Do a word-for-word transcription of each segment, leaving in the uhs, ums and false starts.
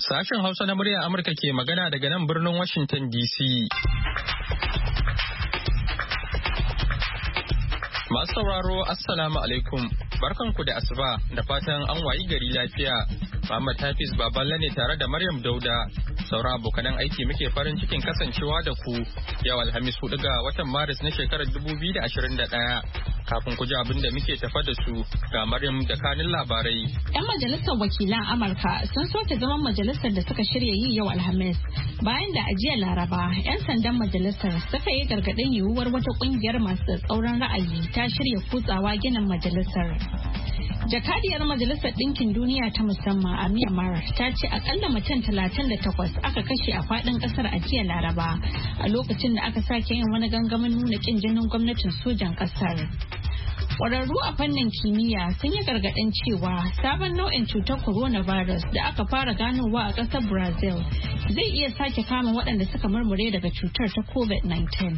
Sashen Hausa na muryar Amurka ke magana daga nan birnin Washington D C. Masu sauraro, Assalamu alaikum. Barkanku da asuba da fatan an wayi gari lafiya. Muhammad Hafiz Baballe ne tare da Maryam Dauda. Saura abokanan aiki muke farin cikin kasancewa da ku yau Alhamis hudu ga watan Maris na shekarar dubu biyu da ashirin da ɗaya. Kafin ku ji abin da muke tafa da su ga Maryam da kanin labarai. 'Yan majalisar wakilan Amurka sun soke zaman majalisar da suka shirya yi yau Alhamis bayan da a jiya Laraba 'yan sandan majalisar suka yi gargaɗin yiwuwar wata ƙungiyar masu tsauran ra'ayi ta shirya kutsawa ginin majalisar. Jakadiyar Majalisar Ɗinkin Duniya ta musamman a Myanmar ta ce akalla mutum talatin da takwas aka kashe a faɗin ƙasar a jiya Laraba a lokacin da aka sake yin wani gangamin nuna ƙin jinin gwamnatin sojan ƙasar. Ƙwararru a fannin kimiyya sun yi gargaɗin cewa sabon nau'in cutar coronavirus da aka fara ganowa a ƙasar Brazil zai iya sake kama waɗanda suka murmure daga cutar ta covid nineteen.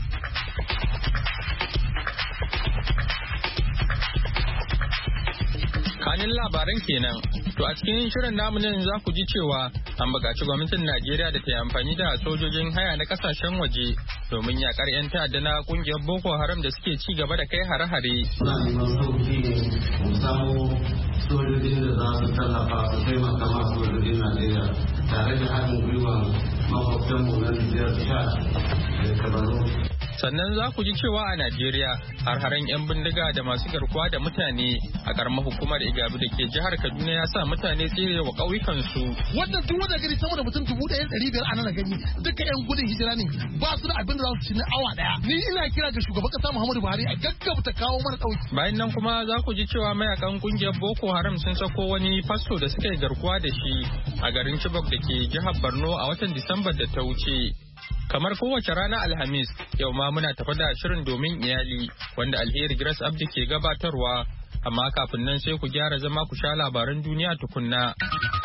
Kanin labaran kenan. To a cikin shirin namu nan za ku ji cewa an buƙaci gwamnatin Najeriya da ta yi amfani da sojojin haya na kasashen waje domin yakar 'yan ta'adda na kungiyar Boko Haram da suke ci gaba da kai hare-hare. Suna neman sauki ne mu samu sojojin da za su tallafa su taimaka ma sojojin Najeriya tare da haɗin gwiwa makwabtanmu na Nijar, Chad da Kamaru. Sannan za ku ji cewa a Najeriya har-haren 'yan bindiga da masu garkuwa da mutane a karamar hukumar Igabi da ke jihar Kaduna ya sa mutane tsere wa ƙauyukansu. Wannan duk wanda gari sama da mutum dubu ɗaya ɗari biyar a nan gani duka 'yan gudun hijira ne ba su da abin da za su ci na awa ɗaya. Ni ina kira ga shugaban ƙasa Muhammadu Buhari a gaggauta kawo mana ɗauki. Bayan nan kuma za ku ji cewa mayakan ƙungiyar Boko Haram sun sako wani fasto da suka yi garkuwa da shi a garin Chibok da ke jihar Borno a watan Disambar da ta wuce. Kamar kowace rana Alhamis, yau ma muna tafa da shirin domin iyali wanda Alheri Grace Abdi ke gabatarwa, amma kafin nan sai ku gyara zama ku sha labaran duniya tukunna.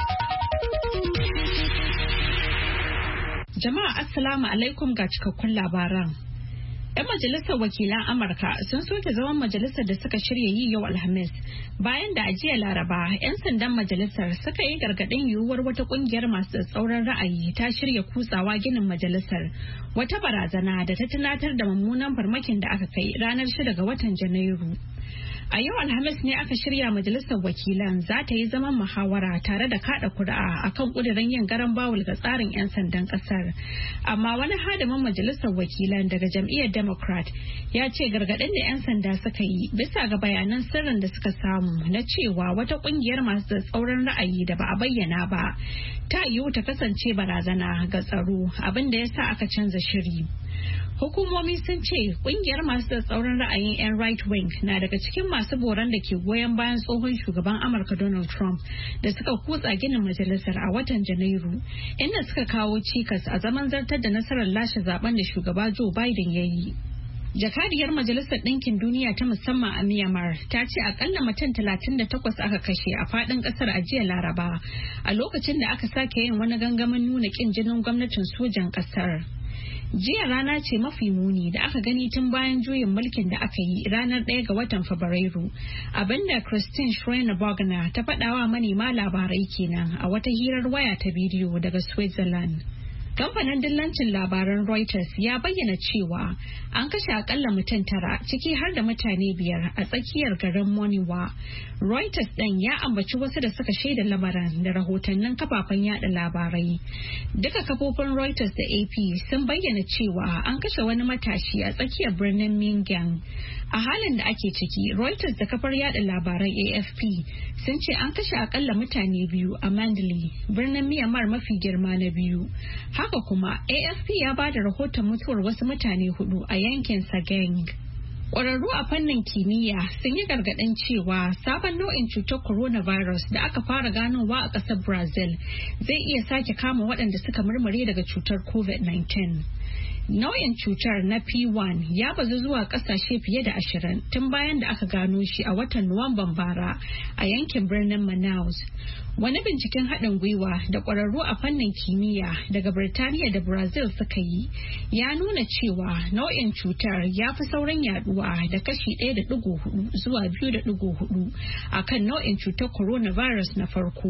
Jama'a Assalamu alaikum ga cikakkun labaran. 'Yan majalisar wakilan Amurka sun soke zaman majalisar da suka shirya yi yau Alhamis bayan da a jiya Laraba 'yan sandan majalisar suka yi gargaɗin yiwuwar wata ƙungiyar masu tsauran ra'ayi ta shirya kutsawa ginin majalisar, wata barazana da ta tunatar da mummunan farmakin da aka kai ranar shida ga watan Janairu. A yau Alhamis ne aka shirya majalisar wakilan za ta yi zaman muhawara tare da kada kuri'a akan kudirin yin garan bawul ga tsarin 'yan sandan kasar. Amma wani hadimin majalisar wakilan daga jam'iyyar Democrat ya ce gargaɗin da 'yan sanda suka yi bisa ga bayanan sirrin da suka samu na cewa wata kungiyar masu tsauran ra'ayi da ba a bayyana ba ta yiwu ta kasance barazana ga tsaro, abin da ya sa aka canza shiri. Hukumomi sun ce kungiyar masu tsauran ra'ayin 'yan right wing na daga cikin masu boran da ke goyon bayan tsohon shugaban Amurka Donald Trump da suka kutsa ginin majalisar a watan Janairu, inda suka kawo cikas a zaman zartar da nasarar lashe zaben da shugaba Joe Biden ya yi. Jakadiyar Majalisar Ɗinkin Duniya ta musamman a Myanmar ta ce akalla mutum talatin da takwas aka kashe a faɗin ƙasar a jiya Laraba a lokacin da aka sake yin wani gangamin nuna ƙin jinin gwamnatin sojan ƙasar. Jiya rana ce mafi muni da aka gani tun bayan juyin mulkin da aka yi ranar ɗaya ga watan Fabrairu, abinda Christine Schreiner Bogner ta faɗawa manema labarai kenan a wata hirar waya ta bidiyo daga Switzerland. Kamfanin dillancin labaran Reuters ya bayyana cewa an kashe akalla mutum tara ciki har da mutane biyar a tsakiyar garin Moniwa. Reuters ɗin ya ambaci wasu da suka shaida lamarin da rahotannin kafafen yada labarai. Duka kafofin Reuters da A P sun bayyana cewa an kashe wani matashi a tsakiyar birnin Mingyang. A halin da ake ciki, Reuters da kafar yada labaran A F P sun ce an kashe akalla mutane biyu a Mandalay, birnin Myanmar mafi girma na biyu. Haka kuma A F P ya ba da rahoton mutuwar wasu mutane hudu a yankin Sagaing. Ƙwararru a fannin kimiyya sun yi gargaɗin cewa sabon nau'in cutar coronavirus da aka fara ganowa a ƙasar Brazil zai iya sake kama waɗanda suka murmure daga cutar covid nineteen. Nau'in cutar na P one ya bazu zuwa kasashe fiye da ashirin tun bayan da aka gano shi a watan Nuwamban bara a yankin birnin Manaus. Wani binciken haɗin gwiwa da ƙwararru a fannin kimiyya daga Birtaniya da Brazil suka yi ya nuna cewa nau'in cutar ya fi saurin yaduwa da kashi ɗaya da ɗigo hudu zuwa biyu da ɗigo hudu a kan nau'in cutar coronavirus na farko.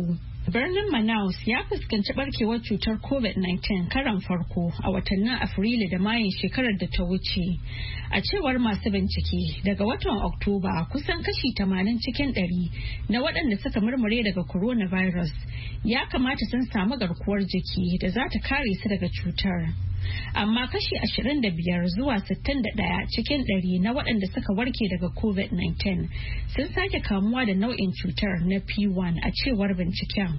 Birnin Manaus ya fuskanci barkewar cutar covid nineteen karan farko a watannin Afrilu da Mayun shekarar da ta wuce. A cewar masu bincike, daga watan Oktoba kusan kashi tamanin cikin ɗari na waɗanda suka murmure daga coronavirus ya kamata sun samu garkuwar jiki da za ta kare su daga cutar. Amma kashi ashirin da biyar zuwa sittin da ɗaya cikin ɗari na waɗanda suka warke daga covid nineteen sun sake kamuwa da nau'in cutar na P one a cewar binciken.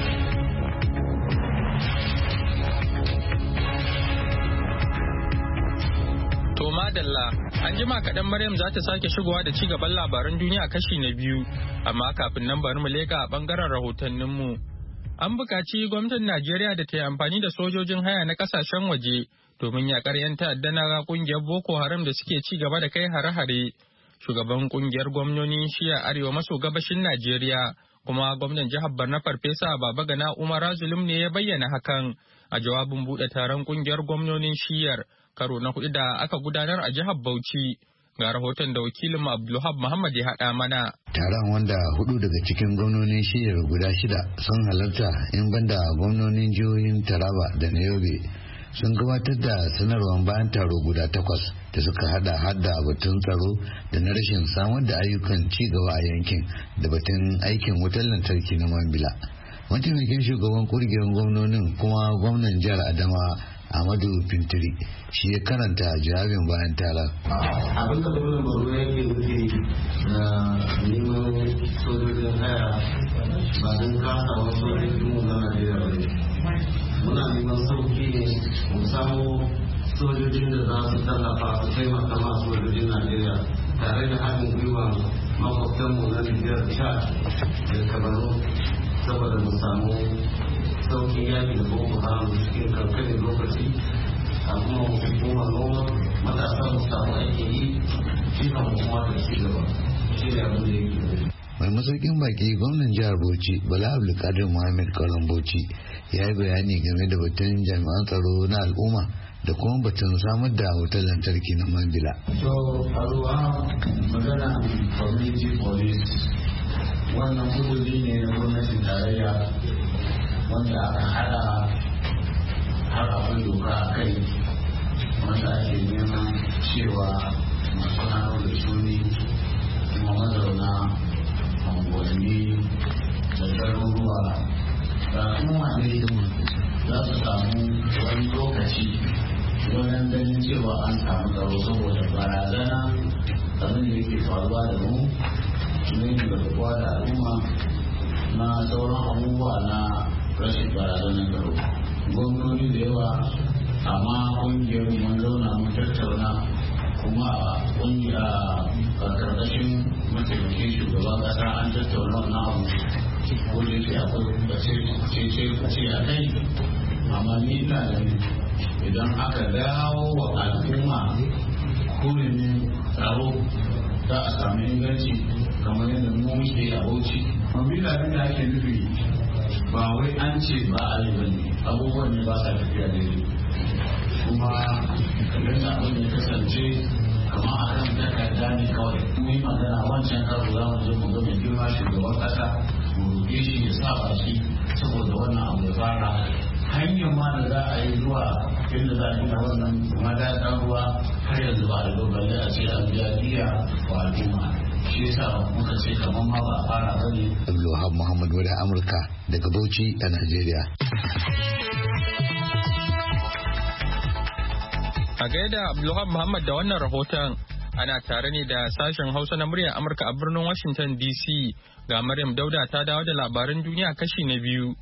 To madalla, an jima kaɗan Maryam za ta sake shigowa da ci gaban labaran duniya kashi na biyu, amma kafin nan bari mu leka a ɓangaren rahotanninmu. An buƙaci gwamnatin Najeriya da ta yi amfani da sojojin haya na ƙasashen waje domin yaƙar 'yan ta'adda na ƙungiyar Boko Haram da suke ci gaba da kai hare-hare. Shugaban ƙungiyar gwamnonin shiya arewa maso gabashin Najeriya kuma gwamnan jihar Borno Farfesa Babagana Umar Zulum ne ya bayyana hakan a jawabin buɗe taron ƙungiyar gwamnonin shiyar karo na hudu da aka gudanar a jihar Bauchi. Ga rahoton da wakilin Abdulhab Muhammad ya haɗa mana. Taron wanda hudu daga cikin gwamnonin shiyar guda shida sun halarta in banda gwamnonin jihohin Taraba da Yobe sun gabatar da sanarwar bayan taro guda takwas da suka hada hada batun tsaro da na rashin samar da ayyukan ci gaba a yankin da batun aikin wutar lantarki na Mambila. Mataimakin shugaban ƙungiyar gwamnonin kuma gwamnan jihar Adamawa Amadu Fintiri shi ya karanta jawabin bayan taron. Abin da gwamnan Borno yake nufi na neman sojojin haya ba don kasa wasu sojojin mu na Najeriya ba ne. Muna neman sauki ne mu samu sojojin da za su tallafa su taimaka ma sojojin Najeriya tare da haɗin gwiwa makwabtanmu na Nijar Chad da Kamaru saboda mu samu sauƙin yaƙi da Boko Haram cikin kankanin lokaci a kuma hukumar noma matasa mu samu aikin yi shi kan kuma da ci gaba shi ne abin da yake. Mai masaukin baki gwamnan jihar Bauchi Bala Abdulkadir Muhammad Kauran Bauchi ya yi bayani game da batun jami'an tsaro na al'umma da kuma batun samar da wutar lantarki na Mambila. So a ruwa magana community police wannan kuduri ne na gwamnatin tarayya wanda aka hada har akwai doka a kai wanda ake neman cewa masu hannu da shuni kuma mazauna unguwanni da garuruwa da kuma ne za su samu wani lokaci wajen ganin cewa an samu tsaro saboda barazana abin da yake faruwa da mu ne da garkuwa da al'umma na sauran abubuwa na rashin barazanar tsaro. Gwamnati da yawa amma ƙungiyar mun zauna mun tattauna kuma a ƙungiya a karkashin mataimakin shugaban ƙasa an tattauna wannan abu ko da yake akwai ce a kai amma ni ina ganin idan aka dawo wa al'umma kurin tsaro za a sami inganci kamar yadda mu muke a Bauchi. Mambila abin da ake nufi ba wai an ce ba a yi bane abubuwan ne ba sa tafiya daidai kuma kamar da abin ya kasance kamar a kan takarda ne kawai mun yi magana wancan karo za mu zo mu ga mai girma shugaban kasa mu roƙe shi ya sa baki saboda wannan abu ya fara hanyar ma da za a yi zuwa inda za a gina wannan madatsar ruwa har yanzu ba a da balle a ce an biya diya wa al'umma shi yasa muka ce kamar ma ba a fara ba ne. Abdulwahab Muhammad wadda Amurka daga Bauchi a Najeriya. A gaida Abdulwahab Muhammad da wannan rahoton ana tare ne da sashen Hausa na muryar Amurka a birnin Washington D C ga Maryam Dauda ta dawo da labaran duniya kashi na biyu.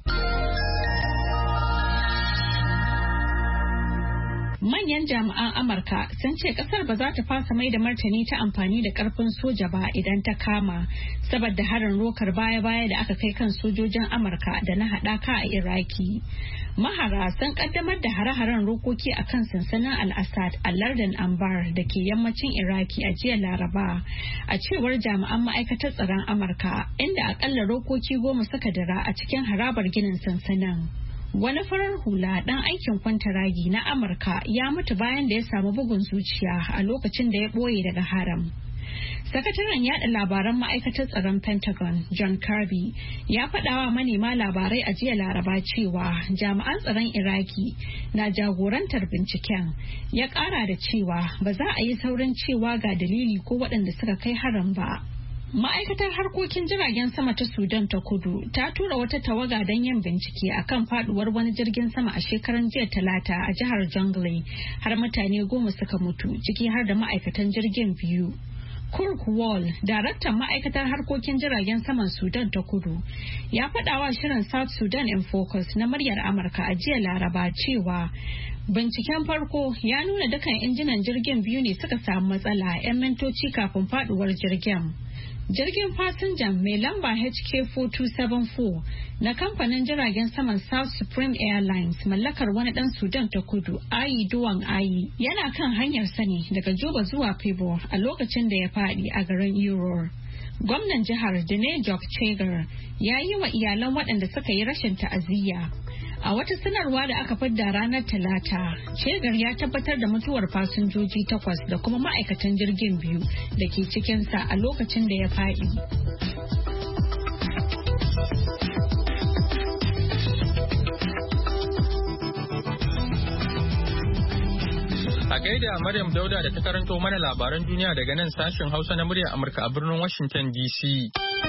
Manyan jami'an Amurka sun ce kasar ba za ta fasa mai da martani ta amfani da karfin soja ba idan ta kama, saboda harin rokar baya-baya da aka kai kan sojojin Amurka da na haɗaka a Iraki. Mahara sun kaddamar da hare-haren rokoki a kan sansanin Al-Assad a lardin Anbar da ke yammacin Iraki a jiya Laraba, a cewar jami'an ma'aikatar tsaron Amurka, inda akalla rokoki goma suka dira a cikin harabar ginin sansanin. Wani farar hula ɗan aikin kwantaragi na Amurka ya mutu bayan da ya samu bugun zuciya a lokacin da ya ɓoye daga haram. Sakataren yada labaran ma'aikatar tsaron Pentagon, John Kirby, ya faɗawa manema labarai a jiya Laraba cewa jami'an tsaron Iraki na jagorantar binciken. Ya ƙara da cewa ba za a yi saurin cewa ga dalili ko waɗanda suka kai harin ba. Ma'aikatar harkokin jiragen sama ta Sudan ta Kudu ta tura wata tawaga don yin bincike akan faduwar wani jirgin sama a shekaran jiya Talata a jihar Jonglei, har mutane goma suka mutu, ciki har da ma'aikatan jirgin biyu. Kirk Wall, daraktan ma'aikatar harkokin jiragen saman Sudan ta Kudu, ya faɗawa shirin South Sudan in Focus na muryar Amurka a jiya Laraba cewa binciken farko ya nuna dukan injinan jirgin biyu ne suka samu matsala 'yan mintoci kafin faduwar jirgin. Jirgin fasinjan mai lamba H K four two seven four na kamfanin jiragen saman South Supreme Airlines mallakar wani dan Sudan ta Kudu, Ayi Duwan Ayi, yana kan hanyar sani daga Juba zuwa Pibor a lokacin da ya fadi a garin Uror. Gwamnan jihar Dine Jok Chegar ya yi wa iyalan waɗanda suka yi rashin ta'aziyya. A wata sanarwa da aka fidda ranar Talata, Chegar ya tabbatar da mutuwar fasinjoji takwas da kuma ma'aikatan jirgin biyu da ke cikinsa a lokacin da ya faɗi. A gaida Maryam Dauda da ta karanto mana labaran duniya daga nan sashen Hausa na muryar Amurka a birnin Washington D C.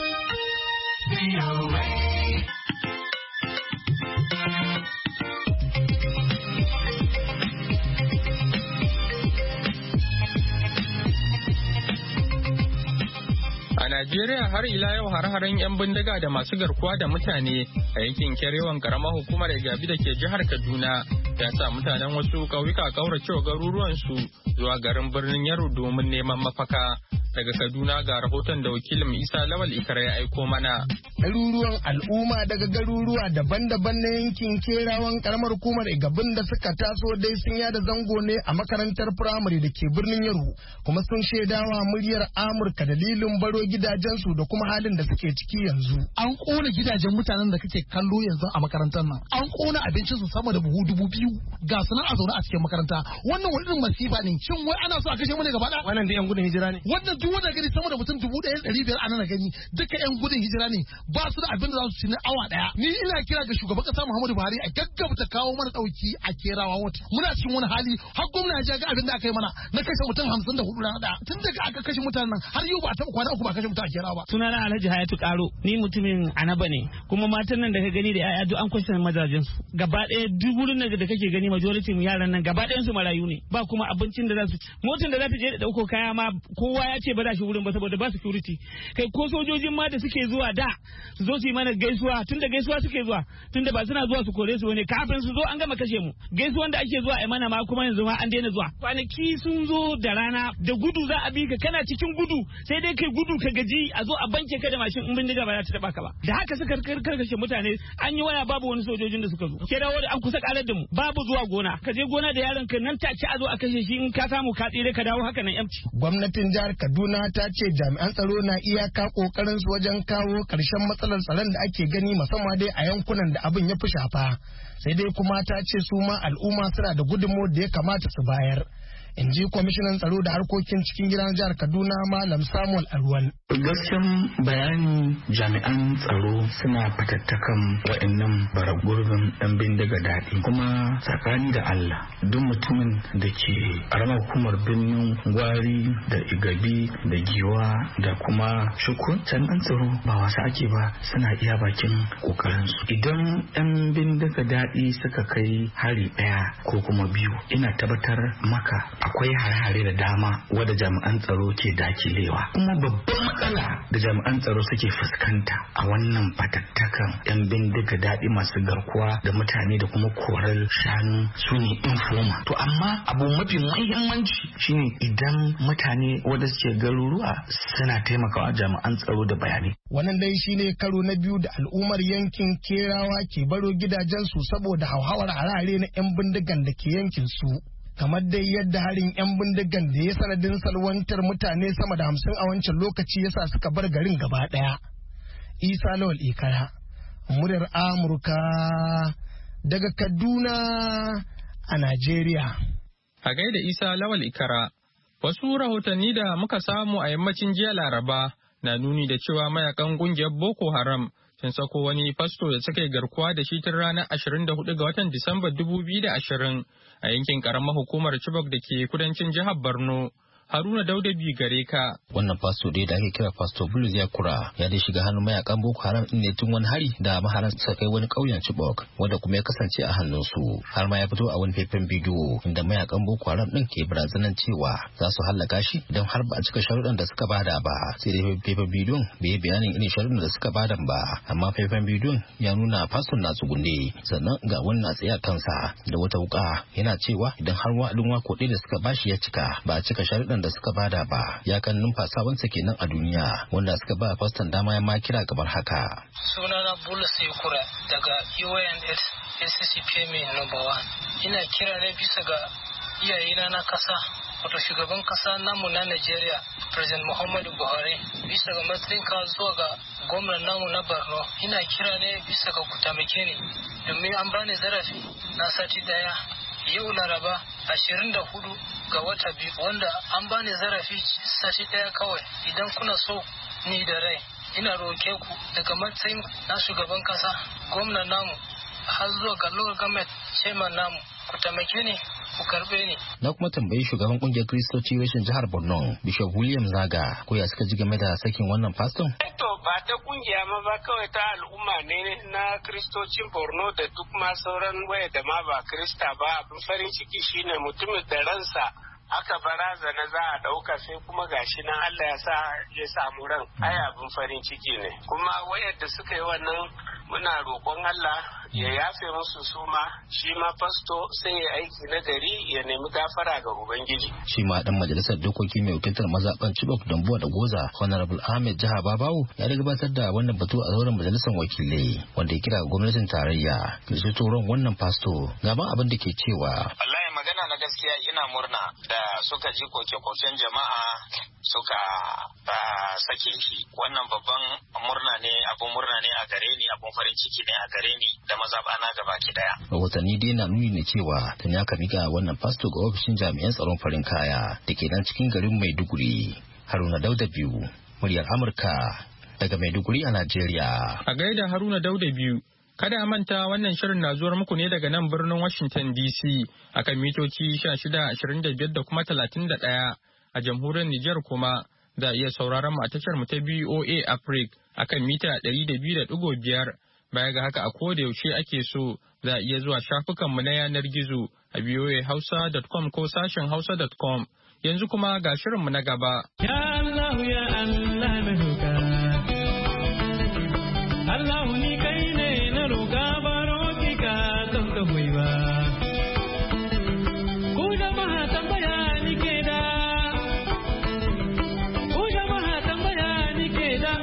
A Najeriya har ila yau har-haren 'yan bindiga da masu garkuwa da mutane a yankin Kerewan karamar hukumar Igabi da ke jihar Kaduna ya sa mutanen wasu ƙauyuka kauracewa garuruwansu zuwa garin birnin Yaro domin neman mafaka. Daga Kaduna ga rahoton da wakilin Isa Lawal Ikara ya aiko mana. Ɗaruruwan al'umma daga garuruwa daban-daban na yankin Kerawan karamar hukumar Igabin da suka taso dai sun yada zango ne a makarantar firamare da ke birnin Yaro, kuma sun shaidawa muryar Amurka dalilin baro gidajensu da kuma halin da suke ciki yanzu. An ƙona gidajen mutanen da kake kallo yanzu a makarantar nan. An ƙona abincinsu sama da buhu dubu biyu. Ga su nan a zaune a cikin makaranta. Wannan wani irin masifa ne. Shin wai ana so a kashe mu ne gaba ɗaya? Wannan da 'yan gudun hijira ne. Wannan duk wanda gani sama da mutum dubu ɗaya ɗari biyar a nan gani duka 'yan gudun hijira ne. Ba su da abin da za su ci na awa ɗaya. Ni ina kira ga shugaban ƙasa Muhammadu Buhari a gaggauta kawo mana ɗauki a Kerawa wata. Muna cikin wani hali har gwamna ya ga abin da aka yi mana na kashe mutum hamsin da hudu rana ɗaya. Tun daga aka kashe mutanen nan har yau ba a taɓa kwana uku ba kashe mutum a Kerawa ba. Sunana Alhaji Hayatu Karo, ni mutumin Anaba ne, kuma matan nan da ka gani da 'ya'ya duk an kwashe mazajen su. Gaba ɗaya duk wurin da kake gani majority yaran nan gaba ɗayan su marayu ne, ba kuma abincin da za su ci. Motar da za ta je da ɗauko kaya ma kowa ya ce ba za shi wurin ba saboda ba security. Kai ko sojojin ma da suke zuwa da su zo su yi mana gaisuwa, tunda gaisuwa suke zuwa, tunda ba suna zuwa su kore su bane, kafin su zo an gama kashe mu. Gaisuwan da ake zuwa a mana ma kuma yanzu ma an daina zuwa. Kwanaki sun zo da rana da gudu za a bi ka, kana cikin gudu sai dai kai gudu ka gaji a zo a banke ka da mashin in bindiga ba za ta taba ka ba. Da haka suka karkashe mutane, an yi waya babu wani sojojin da suka zo. Ke dawo da an kusa karar da mu, babu zuwa gona. Ka je gona da yaron ka nan take a zo a kashe shi, in ka samu ka tsire ka dawo haka nan yamci. Gwamnatin jihar Kaduna ta ce jami'an tsaro na iyaka kokarin su wajen kawo karshen matsalar tsaron da ake gani musamman dai a yankunan da abin ya fi shafa. Sai dai kuma ta ce su ma al'umma suna da gudunmawar da ya kamata su bayar. In ji kwamishinan tsaro da harkokin cikin gidan jihar Kaduna Malam Samuel Alwan. Gaskiyan bayani, jami'an tsaro suna fatattakan wa'annan baragurbin ɗan bindiga daɗi, kuma tsakani da Allah duk mutumin da ke ƙaramar hukumar birnin Gwari da Igabi da Giwa da kuma Shukun, jami'an tsaro ba wasa ake ba, suna iya bakin ƙoƙarinsu. Idan ɗan bindiga daɗi suka kai hari ɗaya ko kuma biyu, ina tabbatar maka akwai hare-hare da dama wadda jami'an tsaro ke dakilewa. Kuma babban matsala da jami'an tsaro suke fuskanta a wannan fatattakan yan bindiga daɗi masu garkuwa da mutane da kuma korar shanu su ne informa. To amma abu mafi muhimmanci shine idan mutane wadda suke garuruwa suna taimakawa jami'an tsaro da bayanai. Wannan dai shine karo na biyu da al'ummar yankin Kerawa ke baro gidajensu saboda hauhawar harare na yan bindigan da ke yankin su. Kamar dai yadda harin 'yan bindigan da ya sanadin salwantar mutane sama da hamsin a wancan lokaci yasa suka bar garin gaba ɗaya. Isa Lawal Ikara, muryar Amurka daga Kaduna a Najeriya. A gaida Isa Lawal Ikara, Wasu rahotanni da muka samu a yammacin jiya Laraba na nuni da cewa mayakan kungiyar Boko Haram sun sako wani fasto da suka yi garkuwa da shi tun ranar ashirin da hudu ga watan Disamba dubu biyu da ashirin a yankin karamar hukumar Chibok da ke kudancin jihar Borno. Haruna Daudabi gare ka. Wannan fasto dai da ake kira Fasto Bulus Yakura ya dai shiga hannun mayakan Boko Haram din ne tun wani hari da maharan suka kai wani ƙauyen Chibok wanda kuma ya kasance a hannunsu. Har ma ya fito a wani faifan bidiyo inda mayakan Boko Haram din ke barazanan cewa za su hallaka shi idan har ba a cika sharuɗan da suka bada ba. Sai dai faifan bidiyon bai yi bayanin irin sharuɗan da suka bada ba, amma faifan bidiyon ya nuna faston na tsugunne sannan ga wani na tsaye a kansa da wata wuka yana cewa idan har wa'adin wako ɗaya da suka bashi ya cika ba a cika sharuɗan da suka bada ba ya kan numfasawansa kenan a duniya wanda suka ba faston dama ya ma kira gabar haka. Sunana Bulus Yakura daga U N S S C P M number one. Ina kira ne bisa ga iyayena na kasa wato shugaban kasa namu na Najeriya President Muhammadu Buhari bisa ga matsayin ka zuwa ga gwamnan namu na Borno. Ina kira ne bisa ga ku taimake ni domin an bani zarafi na sati daya yau Laraba ashirin da hudu ga wata biyu wanda an bani zarafi sati daya kawai. Idan kuna so ni da rai ina roke ku daga matsayin na shugaban kasa gwamnan namu har zuwa ga local government chairman namu ku taimake ni ku karbe ni. Na kuma tambayi shugaban kungiyar Kristoci reshen jihar Borno Bishop William Zaga ko ya suka ji game da sakin wannan faston? To ba ta kungiya ma ba kawai ta al'umma ne na Kristocin Borno da duk ma sauran waya da ma ba Krista ba. Abin farin ciki shine mutumin da ransa aka barazana za a ɗauka sai kuma gashi nan Allah ya sa ya samu ran. Ai abin farin ciki ne. Kuma wayar da suka yi wannan muna roƙon Allah ya yafe musu suma shi ma fasto sai ya aiki na gari ya nemi gafara ga Ubangiji. Shi ma dan majalisar dokoki mai wakiltar mazaɓan Chibok Dambuwa da Goza Honorable Ahmed Jaha Babawo ya da gabatar da wannan batu a zauren majalisar wakilai wanda ya kira gwamnatin tarayya da su toron wannan fasto gaban abin da ke cewa. Wallahi magana na gaskiya ina murna da suka ji koke-koken jama'a suka sake shi. Wannan babban murna ne abun murna ne a gare ni abun farin ciki ne a gare ni da mazaɓana gaba ki daya. Rahotanni dai na nuni ne cewa tun ya mika wannan fasto ga ofishin jami'an tsaron farin kaya da ke nan cikin garin Maiduguri. Haruna Dauda biyu, muryar Amurka daga Maiduguri a Najeriya. A gaida Haruna Dauda biyu. Kada a manta wannan shirin na zuwar muku ne daga nan birnin Washington D C akan mitoci sha shida, ashirin da biyar da kuma talatin da ɗaya. A jamhuriyar Nijar kuma za a iya sauraron mu a tashar mu ta B O A Africa akan mita ɗari da biyu da ɗigo biyar. Baya ga haka a koda yaushe ake so za a iya zuwa shafukanmu na yanar gizo a v o a hausa dot com ko sashen hausa dot com. Yanzu kuma ga shirinmu na gaba. Ya Allah ya Allah na roƙa. Allah ni kai ne na roƙa baro ki ka don ka hoyi ba. Ku jama'a tambaya ni ke da. Ku jama'a tambaya ni ke da.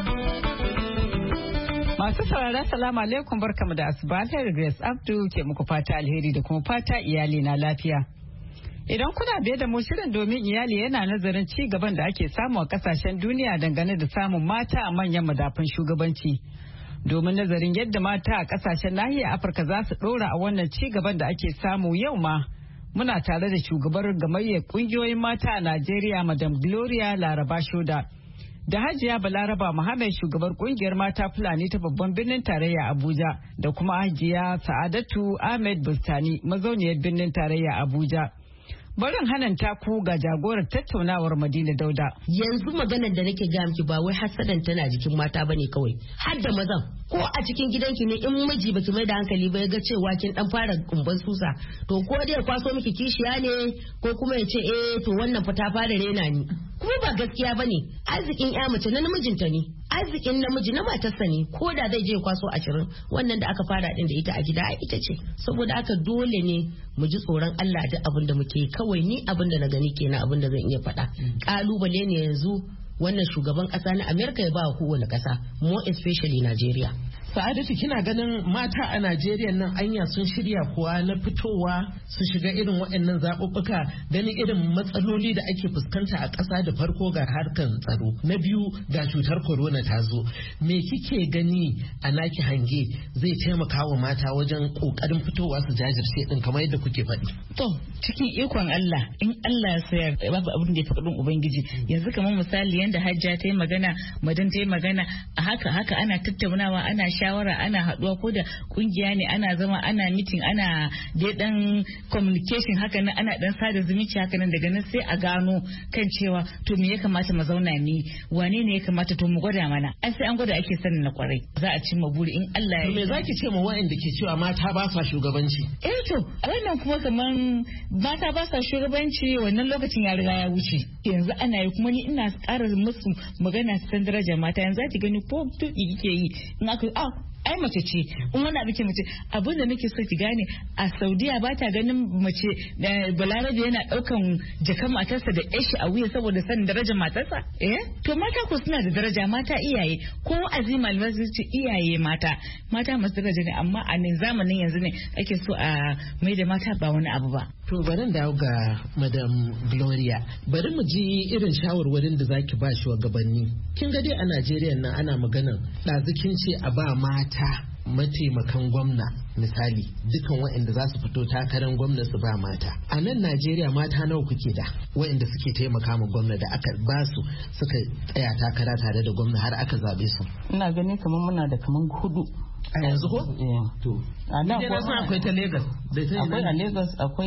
Masu saurara salamu alaikum barkamu da asuba ta Grace Abdu ke muku fata alheri da kuma fata iyali na lafiya. Idan kuna biye da mu shirin domin iyali yana nazarin ci gaban da ake samu a kasashen duniya dangane da samun mata a manyan madafun shugabanci. Domin nazarin yadda mata a kasashen nahiyar Afirka za su ɗora a wannan ci gaban da ake samu yau ma muna tare da shugabar gamayyar kungiyoyin mata a Najeriya Madam Gloria Laraba Shoda. Da Hajiya Balaraba Muhammad shugabar kungiyar mata Fulani ta babban birnin tarayya Abuja da kuma Hajiya Sa'adatu Ahmed Bustani mazauniyar birnin tarayya Abuja. Barin hananta ku ga jagorar tattaunawar Madina Dauda. Yanzu maganar da nake ga miki ba wai hasadan tana jikin mata bane kawai. Har da mazan ko a cikin gidanki ne in miji baki mai da hankali ba ya ga cewa kin dan fara kumban susa to ko dai kwaso miki kishiya ne ko kuma ya ce eh to wannan fa ta fara rena ni. Kuma ba gaskiya bane arzikin ya mace na namijinta ne. Arzikin namiji na matarsa ne ko da zai je kwaso ashirin wannan da aka fara din da ita a gida ai ita ce saboda haka dole ne mu ji tsoron Allah da abin da muke kawai ni abin da na gani kenan abin da zan iya faɗa kalubale ne yanzu wannan shugaban ƙasa na Amerika ya ba wa kowane ƙasa more especially Nigeria. Sa'adatu, kina ganin mata a Najeriya nan anya sun shirya kuwa na fitowa su shiga irin waɗannan zaɓuɓɓuka ganin irin matsaloli da ake fuskanta a ƙasa da farko ga harkar tsaro, na biyu ga cutar corona ta zo. Me kike gani a naki hange zai taimaka wa mata wajen ƙoƙarin fitowa su jajirce din kamar yadda kuke faɗi? To cikin ikon Allah, in Allah ya sayar babu abin da ya faɗin Ubangiji. Yanzu kamar misali yanda Hajja ta yi magana, Madan ta yi magana, a haka haka ana tattaunawa, ana shawara, ana haɗuwa, ko da kungiya ne ana zama, ana mitin, ana dai dan communication haka nan, ana dan sada zumunci haka nan, daga nan sai a gano kan cewa to me ya kamata mu zauna ni, wane ne ya kamata to mu gwada mana. Ai sai an gwada ake sanin na kwarai. Za a cimma buri in Allah ya yi. Me zaki ce ma waɗanda ke cewa mata ba sa shugabanci? Eh to wannan kuma kaman mata ba sa shugabanci wannan lokacin ya riga ya wuce. Yanzu ana yi, kuma ni ina ƙara musu magana su san darajar mata. Yanzu za ki gani ko tuki kike yi in aka ah ai mace ce, in wani abu ke mace. Abin da nake so ki gane, a Saudiya ba ta ganin mace da balarabe yana daukan jakan matarsa da yashi a wuya saboda sanin darajar matarsa. Eh to mata ko suna da daraja, mata iyaye, ko azima almazirci iyaye mata mata masu daraja ne, amma a ne zamanin yanzu ne ake so a mai da mata ba wani abu ba. To bari dawo ga Madam Gloria, bari mu ji irin shawarwarin da zaki ba shugabanni. Kin ga dai a Najeriya nan ana maganar ɗazikin ce a ba mata mataimakan gwamna, misali dukan waɗanda za su fito takarar gwamna su ba mata. A nan Najeriya mata nawa kuke da waɗanda suke taimaka ma gwamna da aka ba su suka tsaya takara tare da gwamna har aka zabe su? Ina ganin kamar muna da kamar hudu a yanzu ko? To a nan akwai ta Lagos, akwai a Lagos, akwai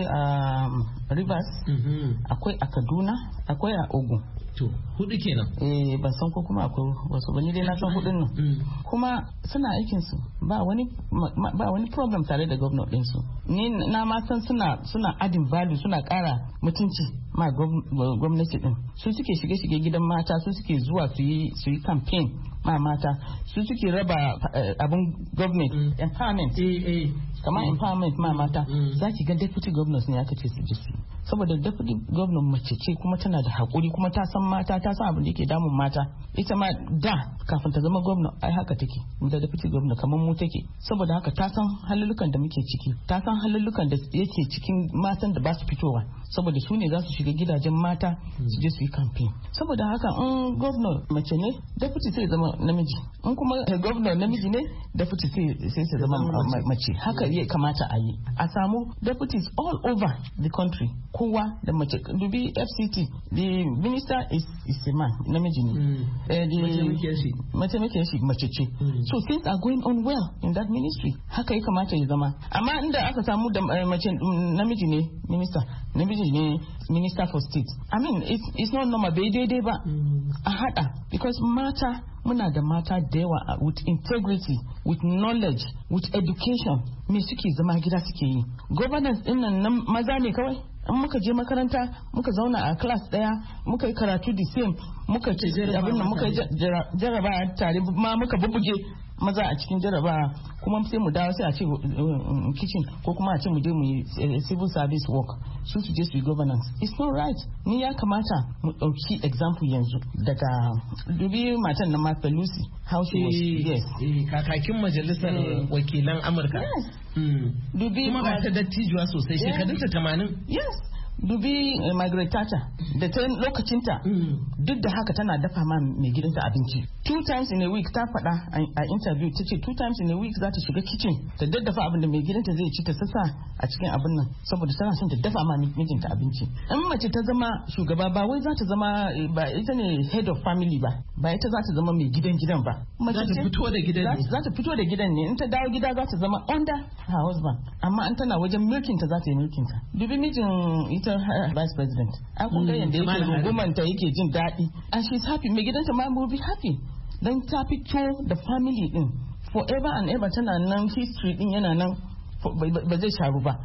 a Rivers, akwai a Kaduna, akwai a Ogun. To hudu kenan. Eh ban san ko kuma akwai wasu ba, ni dai na san hudun nan. Kuma suna aikin su ba wani ba wani problem tare da gwamnati din su. Ni na ma san suna suna adding value, suna kara mutunci ma gwamnati din. Su suke shige-shige gidan mata, su suke zuwa su yi su yi campaign ma mata, su suke raba abin government empowerment. Kamar empowerment ma mata, za ki ga deputy governors ne aka ce su ji su. Saboda deputy governor mace ce kuma tana da haƙuri, kuma ta san mata, ta san abin da yake damun mata. Ita ma da kafin ta zama gwamna ai haka take, da deputy governor kamar mu take. Saboda haka ta san halullukan da muke ciki, ta san halullukan da yake cikin matan da ba su fitowa, saboda su ne za su shiga gidajen mata su je su yi campaign. Saboda haka in governor mace ne, deputy sai zama namiji, in kuma governor namiji ne, deputy sai sai zama mace. Haka ya kamata a yi, a samu deputies all over the country, kowa da mace. Dubi F C T, the minister is, is a man, namiji ne. Mace muke shi mace ce. So things are going on well in that ministry. Haka ya kamata ya zama. Amma inda aka samu da mace namiji ne minister, namiji ne minister for state, I mean it's, it's not normal, bai daidai ba a hada, because mata muna da mata da yawa with integrity, with knowledge, with education. Me suke zama gida suke yi. Governance din nan maza ne kawai. In muka je makaranta muka zauna a class daya muka yi karatu the same, muka ce abin nan muka jaraba tare ma muka bubuge maza a cikin jaraba, kuma sai mu dawo sai a ce kitchen ko kuma a ce mu je mu yi civil service work, su su je su yi governance. It's not right. Ni ya kamata mu dauki example yanzu daga dubi matan na Martha Lucy, how she was, yes, kakakin majalisar wakilan Amurka. Yes. Dubi kuma ba ta dattijuwa sosai, shekarunta tamanin. Yes. Dubi uh, Margaret Thatcher da ta lokacinta duk da haka tana dafa ma mai gidanta abinci two times in a week. Ta faɗa a interview ta ce two times in a week za ta shiga kitchen ta daddafa abin da mai gidanta zai ci ta sassa a cikin abin nan, saboda tana son ta dafa ma mijinta abinci. In mace ta zama shugaba ba wai za ta zama ba ita ne head of family ba, ba ita za ta zama mai gidan gidan ba. Za ta fito da gidan ne. Za ta fito da gidan ne. In ta dawo gida za ta zama under her husband, amma an tana wajen milkinta za ta yi milkinta. Dubi mijin ita vice president, a kun ga yanda yake rungumanta yake jin daɗi, and she's happy. Mai gidanta ma will be happy dan ta fito da family din forever and ever, tana nan history din yana nan ba zai sharu ba.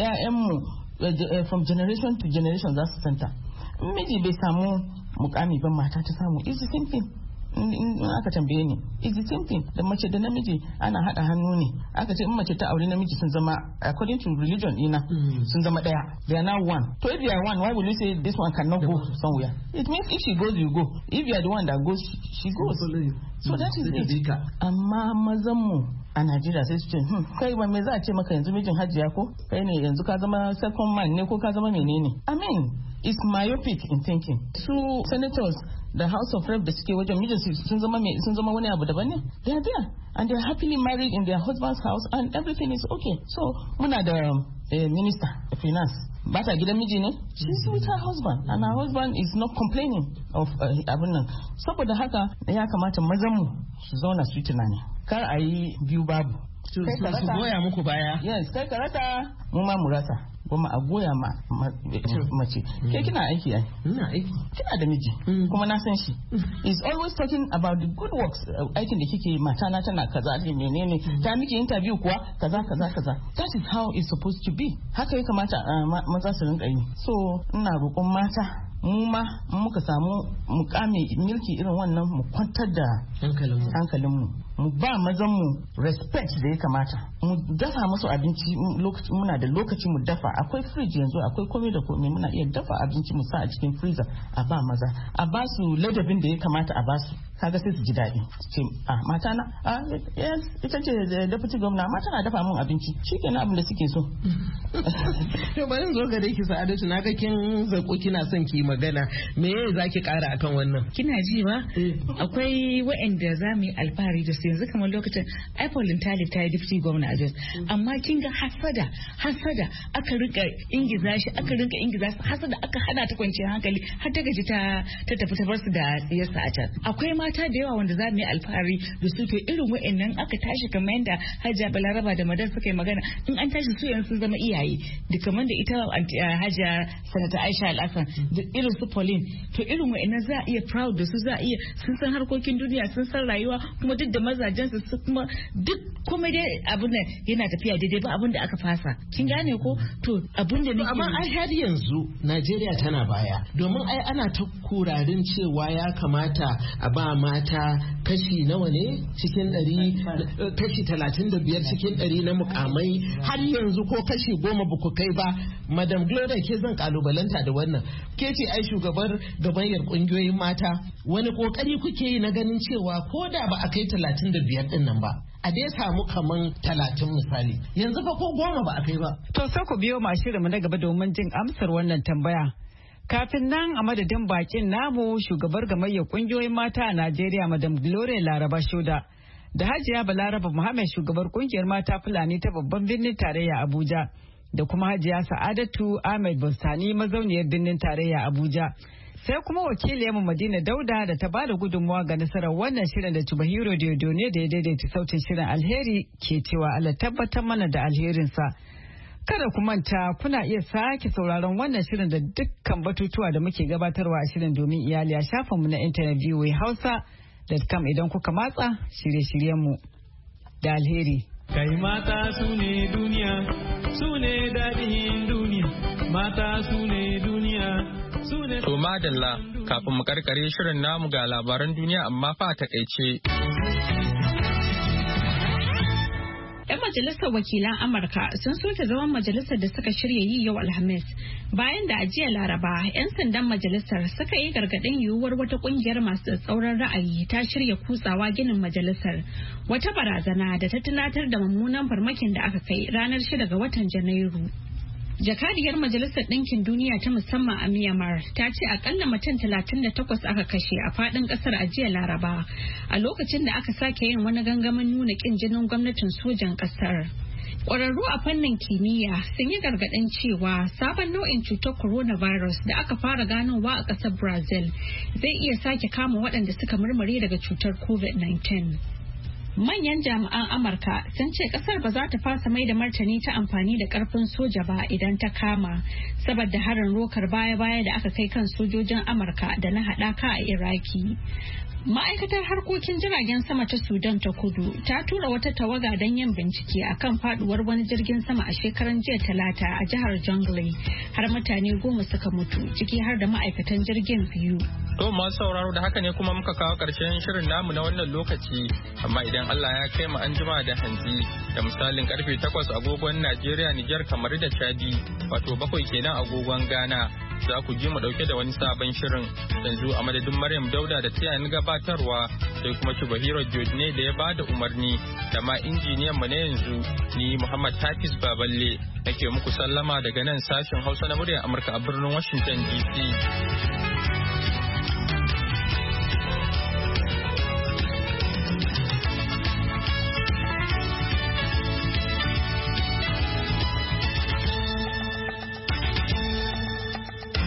ƴaƴanmu from generation to generation za su santa. Miji bai samu mukami ban mata ta samu, it's the same thing. in aka tambaye ni it's the same thing da mace da namiji ana hada hannu ne aka ce in mace ta aure namiji sun zama according to religion ina sun zama daya they are now one. So if you are one, why will you say this one cannot go somewhere? It means if she goes you go, if you are the one that goes she goes. So that is it. Amma mazan mu a Najeriya sai su ce hmm kai ba me za a ce maka yanzu mijin hajiya ko kai ne yanzu ka zama second man ne ko ka zama menene. I mean it's myopic in thinking. So senators, the House of Rep da suke wajen mijin sun zama sun zama wani abu daban ne. They are there and they are happily married in their husband's house and everything is okay. So muna da uh, minister of finance. Ba ta gidan miji ne? She's with her husband and her husband is not complaining of abin nan. Saboda haka ya kamata mazan mu su zauna su yi tunani. Kar a yi biyu babu. Su goya muku baya. Yes, kai ka rasa mu ma mu rasa. Kuma a goya ma mace. Ke kina aiki ai? Ina aiki. Kina da miji. Kuma na san shi. He's always talking about the good works. Aikin da kike mata na tana kaza da menene. Ta miki interview kuwa kaza kaza kaza. That is how it's supposed to be. Haka ya kamata maza su rinka yi. So ina roƙon mata mu ma muka samu mukami milki irin wannan mu kwantar da hankalinmu mu ba mazan mu respect da ya kamata mu dafa musu abinci lokaci muna da lokaci mu dafa akwai fridge yanzu akwai komai da komai muna iya dafa abinci mu sa a cikin freezer a ba maza a ba su ladabin da ya kamata a ba su kaga sai su ji daɗi ce a mata na a yes ita ce deputy governor mata na dafa mun abinci shikenan abin da suke so. To bari zo ga dai ki Sa'adatu na ga kin zako kina son ki magana me zaki kara akan wannan kina ji ba akwai waɗanda za mu yi alfahari da su yanzu kamar lokacin Apple Talib ta yi deputy governor a Jos amma kin ga hasada hasada aka rinka ingiza shi aka rinka ingiza shi hasada aka hana ta kwanciyar hankali har ta gaji ta ta tafi ta bar su da siyasa a can akwai mata da yawa wanda za mu yi alfahari da su to irin waɗannan aka tashi kamar yadda Hajiya Balaraba da Madar suka yi magana in an tashi su yanzu sun zama iyaye da kamar da ita Hajiya Sanata Aisha Al-Hassan da irin su Pauline to irin waɗannan za a iya proud da su za a iya sun san harkokin duniya sun san rayuwa kuma duk da mazajen su kuma duk komai dai abin da yana tafiya daidai ba abin da aka fasa kin gane ko to abin da nake amma ai har yanzu Najeriya tana baya domin ai ana ta kurarin cewa ya kamata a ba mata kashi nawa ne cikin ɗari kashi talatin da biyar cikin ɗari na mukamai har yanzu ko kashi goma ba ku kai ba Madam Gloria ke zan kalubalanta da wannan ke ce ai shugabar gabayar kungiyoyin mata wani kokari kuke yi na ganin cewa ko da ba a kai talatin da biyar din nan ba a dai samu kaman talatin misali yanzu fa ko goma ba a kai ba. To sai ku biyo ma shirinmu na gaba domin jin amsar wannan tambaya. Kafin nan a madadin bakin namu shugabar gamayyar kungiyoyin mata a Najeriya Madam Gloria Laraba Shoda da Hajiya Balaraba Muhammad shugabar kungiyar mata Fulani ta babban birnin tarayya Abuja da kuma Hajiya Sa'adatu Ahmed Bustani mazauniyar birnin tarayya Abuja. Sai kuma wakiliyarmu Madina Dauda da ta bada gudunmawa ga nasarar wannan shirin da Tubahiro Diodone da ya daidaita sautin shirin alheri ke cewa Allah tabbatar mana da alherinsa. Kada ku manta kuna iya sake sauraron wannan shirin da dukkan batutuwa da muke gabatarwa a shirin domin iyali a shafinmu na intanet v o a hausa dot com idan kuka matsa shirye-shiryenmu da alheri. Kai mata su ne duniya, su ne daɗin duniya, mata su ne duniya. To madalla kafin mu karkare shirin namu ga labaran duniya amma fa a takaice. 'Yan majalisar wakilan Amurka sun soke zaman majalisar da suka shirya yi yau Alhamis bayan da a jiya Laraba 'yan sandan majalisar suka yi gargaɗin yiwuwar wata ƙungiyar masu tsauran ra'ayi ta shirya kutsawa ginin majalisar wata barazana da ta tunatar da mummunan farmakin da aka kai ranar shida ga watan Janairu. Jakadiyar Majalisar Ɗinkin Duniya ta musamman a Myanmar ta ce akalla mutum talatin da takwas aka kashe a faɗin ƙasar a jiya Laraba a lokacin da aka sake yin wani gangamin nuna ƙin jinin gwamnatin sojan ƙasar. Ƙwararru a fannin kimiyya sun yi gargaɗin cewa sabon nau'in cutar coronavirus da aka fara ganowa a ƙasar Brazil zai iya sake kama waɗanda suka murmure daga cutar covid nineteen. Manyan jami'an Amurka sun ce kasar ba za ta fasa mai da martani ta amfani da karfin soja ba idan ta kama, saboda harin rokar baya-baya da aka kai kan sojojin Amurka da na haɗaka a Iraki. Ma'aikatar harkokin jiragen sama ta Sudan ta kudu ta tura wata tawaga don yin bincike akan faduwar wani jirgin sama a shekaran jiya talata a jihar Jonglei, har mutane goma suka mutu ciki har da ma'aikatan jirgin biyu. To masu sauraro da haka ne kuma muka kawo karshen shirin namu na wannan lokaci, amma idan Allah ya kai mu an jima da hantsi da misalin karfe takwas agogon Najeriya, Nijar, kamar da Chadi, wato bakwai kenan agogon Ghana. Za ku ji mu dauke da wani sabon shirin. Yanzu a madadin Maryam Dauda da ta ni gabatarwa, sai kuma Chubahiro Jodne da ya ba da umarni, da ma injiniyan mu na yanzu ni Muhammad Hafiz Baballe nake muku sallama daga nan sashen Hausa na muryar Amurka a birnin Washington D C.